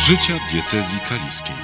życia diecezji kaliskiej.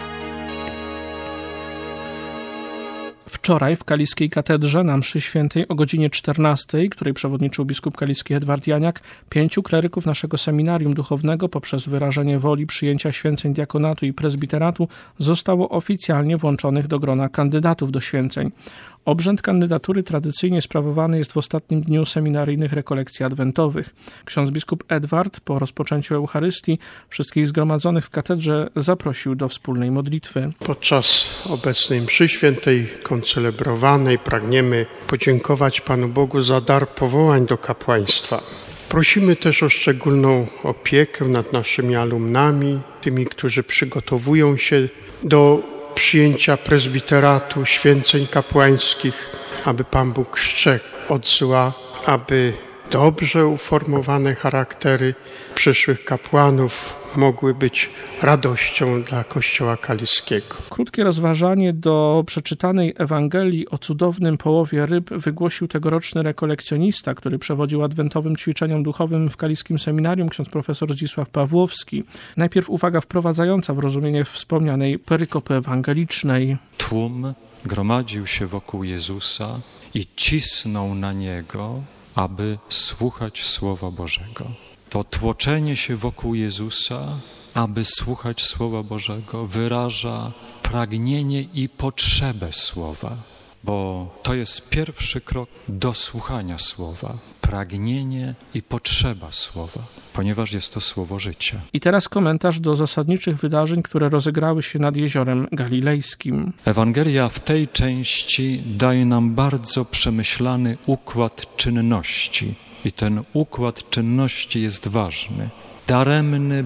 Wczoraj w Kaliskiej Katedrze na mszy świętej o godzinie 14, której przewodniczył biskup kaliski Edward Janiak, 5 kleryków naszego seminarium duchownego poprzez wyrażenie woli przyjęcia święceń diakonatu i prezbiteratu zostało oficjalnie włączonych do grona kandydatów do święceń. Obrzęd kandydatury tradycyjnie sprawowany jest w ostatnim dniu seminaryjnych rekolekcji adwentowych. Ksiądz biskup Edward po rozpoczęciu Eucharystii wszystkich zgromadzonych w katedrze zaprosił do wspólnej modlitwy. Podczas obecnej mszy świętej koncelebrowanej pragniemy podziękować Panu Bogu za dar powołań do kapłaństwa. Prosimy też o szczególną opiekę nad naszymi alumnami, tymi, którzy przygotowują się do przyjęcia prezbiteratu, święceń kapłańskich, aby Pan Bóg strzegł od zła, aby dobrze uformowane charaktery przyszłych kapłanów mogły być radością dla Kościoła kaliskiego. Krótkie rozważanie do przeczytanej Ewangelii o cudownym połowie ryb wygłosił tegoroczny rekolekcjonista, który przewodził adwentowym ćwiczeniom duchowym w kaliskim seminarium, ksiądz profesor Zdzisław Pawłowski. Najpierw uwaga wprowadzająca w rozumienie wspomnianej perykopy ewangelicznej. Tłum gromadził się wokół Jezusa i cisnął na Niego, aby słuchać Słowa Bożego. To tłoczenie się wokół Jezusa, aby słuchać Słowa Bożego, wyraża pragnienie i potrzebę Słowa, bo to jest pierwszy krok do słuchania Słowa. Pragnienie i potrzeba Słowa, ponieważ jest to Słowo życia. I teraz komentarz do zasadniczych wydarzeń, które rozegrały się nad Jeziorem Galilejskim. Ewangelia w tej części daje nam bardzo przemyślany układ czynności. I ten układ czynności jest ważny. Daremny,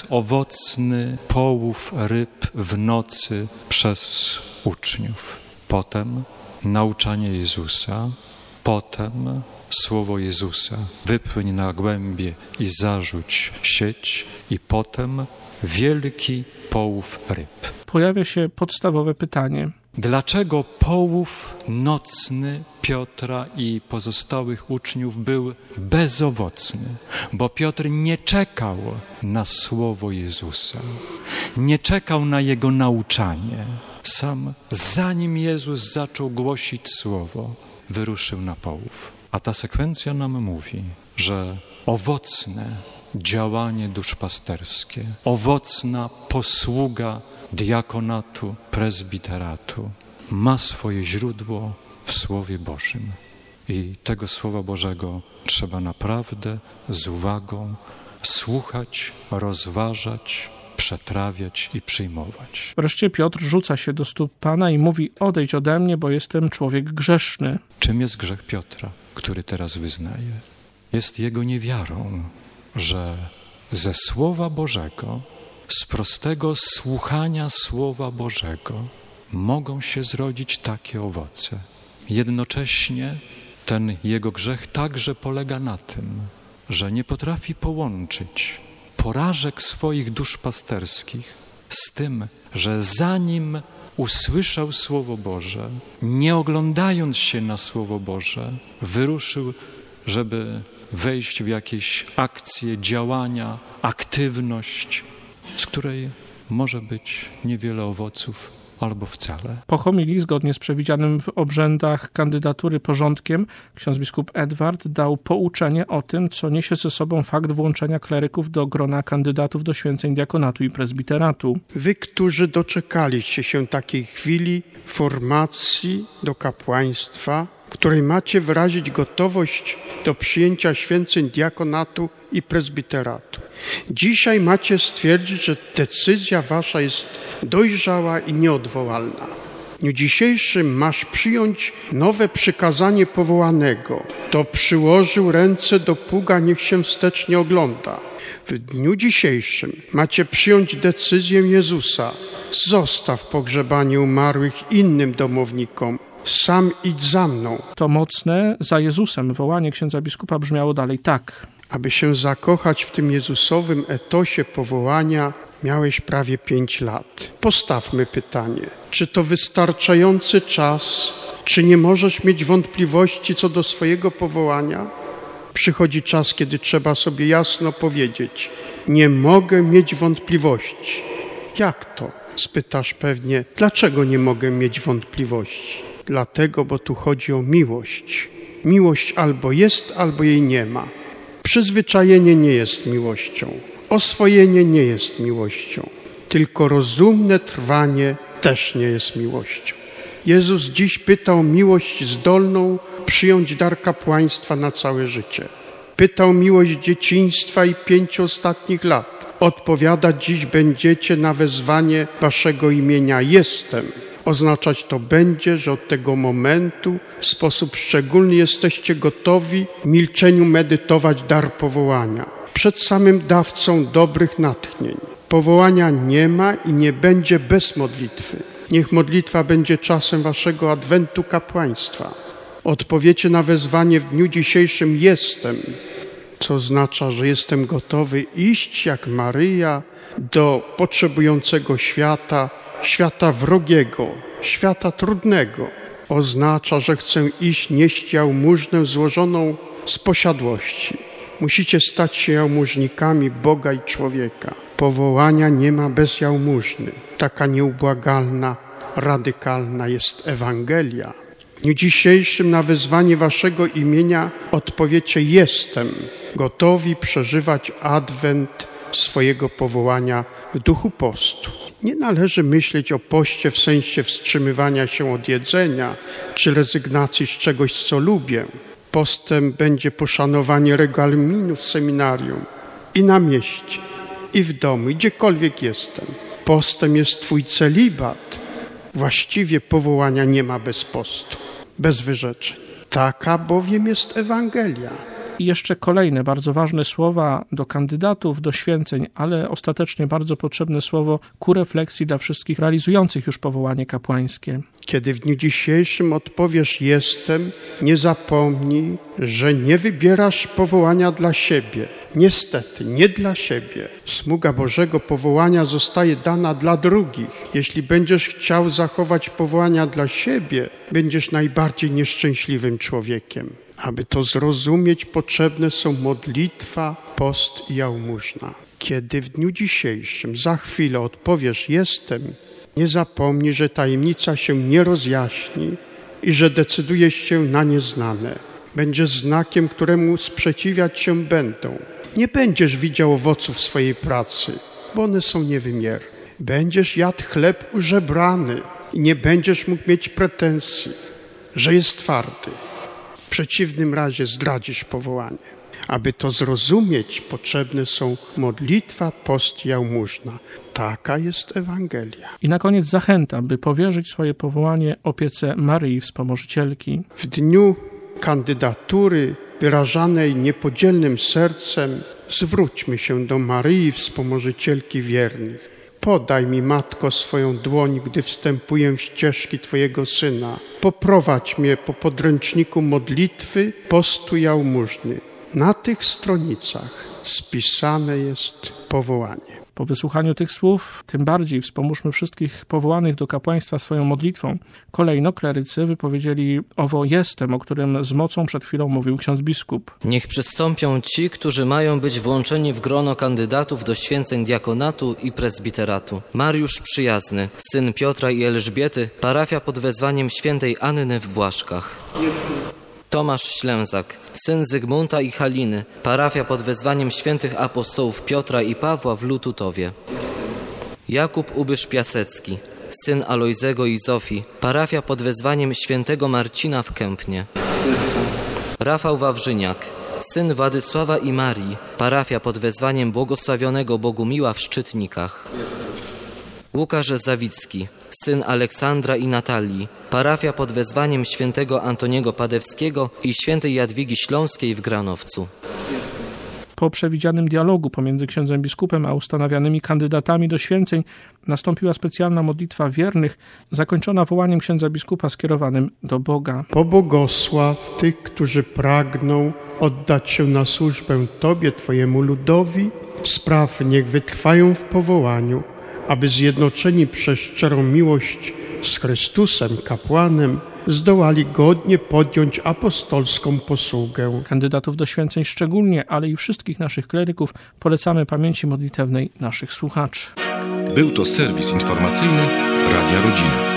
bezowocny połów ryb w nocy przez uczniów. Potem nauczanie Jezusa, potem słowo Jezusa. Wypłyń na głębie i zarzuć sieć i potem wielki połów ryb. Pojawia się podstawowe pytanie. Dlaczego połów nocny Piotra i pozostałych uczniów był bezowocny? Bo Piotr nie czekał na słowo Jezusa, nie czekał na Jego nauczanie. Sam, zanim Jezus zaczął głosić słowo, wyruszył na połów. A ta sekwencja nam mówi, że owocne działanie duszpasterskie, owocna posługa diakonatu, prezbiteratu ma swoje źródło w Słowie Bożym. I tego Słowa Bożego trzeba naprawdę z uwagą słuchać, rozważać, przetrawiać i przyjmować. Wreszcie Piotr rzuca się do stóp Pana i mówi: odejdź ode mnie, bo jestem człowiek grzeszny. Czym jest grzech Piotra, który teraz wyznaje? Jest jego niewiarą, że ze Słowa Bożego, z prostego słuchania Słowa Bożego mogą się zrodzić takie owoce. Jednocześnie ten jego grzech także polega na tym, że nie potrafi połączyć porażek swoich duszpasterskich z tym, że zanim usłyszał Słowo Boże, nie oglądając się na Słowo Boże, wyruszył, żeby wejść w jakieś akcje, działania, aktywność, z której może być niewiele owoców albo wcale. Po homilii, zgodnie z przewidzianym w obrzędach kandydatury porządkiem, ksiądz biskup Edward dał pouczenie o tym, co niesie ze sobą fakt włączenia kleryków do grona kandydatów do święceń diakonatu i prezbiteratu. Wy, którzy doczekaliście się takiej chwili formacji do kapłaństwa, w której macie wyrazić gotowość do przyjęcia święceń diakonatu i prezbiteratu. Dzisiaj macie stwierdzić, że decyzja wasza jest dojrzała i nieodwołalna. W dniu dzisiejszym masz przyjąć nowe przykazanie powołanego. Kto przyłożył ręce do pługa, niech się wstecz nie ogląda. W dniu dzisiejszym macie przyjąć decyzję Jezusa. Zostaw pogrzebanie umarłych innym domownikom. Sam idź za mną. To mocne za Jezusem wołanie księdza biskupa brzmiało dalej tak. Aby się zakochać w tym Jezusowym etosie powołania, miałeś prawie 5 lat. Postawmy pytanie, czy to wystarczający czas, czy nie możesz mieć wątpliwości co do swojego powołania? Przychodzi czas, kiedy trzeba sobie jasno powiedzieć: nie mogę mieć wątpliwości. Jak to? Spytasz pewnie, dlaczego nie mogę mieć wątpliwości? Dlatego, bo tu chodzi o miłość. Miłość albo jest, albo jej nie ma. Przyzwyczajenie nie jest miłością. Oswojenie nie jest miłością. Tylko rozumne trwanie też nie jest miłością. Jezus dziś pyta o miłość zdolną przyjąć dar kapłaństwa na całe życie. Pyta o miłość dzieciństwa i 5 ostatnich lat. Odpowiadać dziś będziecie na wezwanie waszego imienia Jestem. Oznaczać to będzie, że od tego momentu w sposób szczególny jesteście gotowi w milczeniu medytować dar powołania. Przed samym dawcą dobrych natchnień. Powołania nie ma i nie będzie bez modlitwy. Niech modlitwa będzie czasem waszego adwentu kapłaństwa. Odpowiecie na wezwanie w dniu dzisiejszym Jestem, co oznacza, że jestem gotowy iść jak Maryja do potrzebującego świata, świata wrogiego, świata trudnego. Oznacza, że chcę iść nieść jałmużnę złożoną z posiadłości. Musicie stać się jałmużnikami Boga i człowieka. Powołania nie ma bez jałmużny. Taka nieubłagalna, radykalna jest Ewangelia. W dniu dzisiejszym na wezwanie waszego imienia odpowiecie Jestem, gotowi przeżywać adwent swojego powołania w duchu postu. Nie należy myśleć o poście w sensie wstrzymywania się od jedzenia czy rezygnacji z czegoś, co lubię. Postem będzie poszanowanie regulaminu w seminarium i na mieście, i w domu, i gdziekolwiek jestem. Postem jest twój celibat. Właściwie powołania nie ma bez postu, bez wyrzeczeń. Taka bowiem jest Ewangelia. I jeszcze kolejne bardzo ważne słowa do kandydatów, do święceń, ale ostatecznie bardzo potrzebne słowo ku refleksji dla wszystkich realizujących już powołanie kapłańskie. Kiedy w dniu dzisiejszym odpowiesz Jestem, nie zapomnij, że nie wybierasz powołania dla siebie. Niestety, nie dla siebie. Smuga Bożego powołania zostaje dana dla drugich. Jeśli będziesz chciał zachować powołania dla siebie, będziesz najbardziej nieszczęśliwym człowiekiem. Aby to zrozumieć, potrzebne są modlitwa, post i jałmużna. Kiedy w dniu dzisiejszym za chwilę odpowiesz Jestem, nie zapomnij, że tajemnica się nie rozjaśni i że decydujesz się na nieznane. Będzie znakiem, któremu sprzeciwiać się będą. Nie będziesz widział owoców swojej pracy, bo one są niewymierne. Będziesz jadł chleb użebrany i nie będziesz mógł mieć pretensji, że jest twardy. W przeciwnym razie zdradzisz powołanie. Aby to zrozumieć, potrzebne są modlitwa, post i jałmużna. Taka jest Ewangelia. I na koniec zachęta, by powierzyć swoje powołanie opiece Maryi Wspomożycielki. W dniu kandydatury wyrażanej niepodzielnym sercem zwróćmy się do Maryi Wspomożycielki wiernych. Podaj mi, Matko, swoją dłoń, gdy wstępuję w ścieżki Twojego Syna. Poprowadź mnie po podręczniku modlitwy, postu i jałmużny. Na tych stronicach spisane jest powołanie. Po wysłuchaniu tych słów, tym bardziej wspomóżmy wszystkich powołanych do kapłaństwa swoją modlitwą. Kolejno klerycy wypowiedzieli owo Jestem, o którym z mocą przed chwilą mówił ksiądz biskup. Niech przystąpią ci, którzy mają być włączeni w grono kandydatów do święceń diakonatu i prezbiteratu. Mariusz Przyjazny, syn Piotra i Elżbiety, parafia pod wezwaniem świętej Anny w Błaszkach. Tomasz Ślęzak, syn Zygmunta i Haliny, parafia pod wezwaniem świętych apostołów Piotra i Pawła w Lututowie. Jakub Ubysz-Piasecki, syn Alojzego i Zofii, parafia pod wezwaniem świętego Marcina w Kępnie. Rafał Wawrzyniak, syn Władysława i Marii, parafia pod wezwaniem błogosławionego Bogumiła w Szczytnikach. Łukasz Zawicki, syn Aleksandra i Natalii, parafia pod wezwaniem świętego Antoniego Padewskiego i świętej Jadwigi Śląskiej w Granowcu. Po przewidzianym dialogu pomiędzy księdzem biskupem a ustanawianymi kandydatami do święceń nastąpiła specjalna modlitwa wiernych, zakończona wołaniem księdza biskupa skierowanym do Boga. Pobłogosław tych, którzy pragną oddać się na służbę Tobie, Twojemu ludowi. Spraw niech wytrwają w powołaniu, aby zjednoczeni przez szczerą miłość z Chrystusem, kapłanem, zdołali godnie podjąć apostolską posługę. Kandydatów do święceń szczególnie, ale i wszystkich naszych kleryków polecamy pamięci modlitewnej naszych słuchaczy. Był to serwis informacyjny Radia Rodzina.